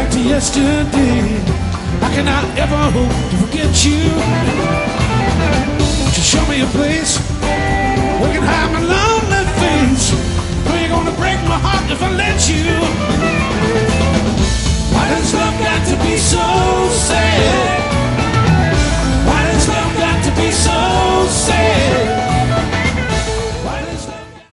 back to yesterday. How can I ever hope to forget you? Won't you show me a place where I can hide my love?